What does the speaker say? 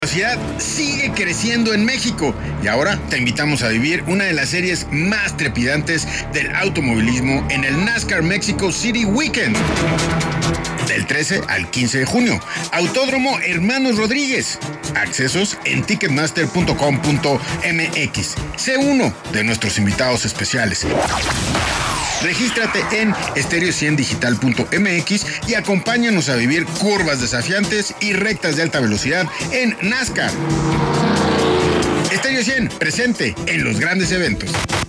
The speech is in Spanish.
La velocidad sigue creciendo en México y ahora te invitamos a vivir una de las series más trepidantes del automovilismo en el NASCAR Mexico City Weekend. Del 13 al 15 de junio, Autódromo Hermanos Rodríguez. Accesos en ticketmaster.com.mx. Sé uno de nuestros invitados especiales. Regístrate en stereo100digital.mx y acompáñanos a vivir curvas desafiantes y rectas de alta velocidad en NASCAR. Stereo 100, presente en los grandes eventos.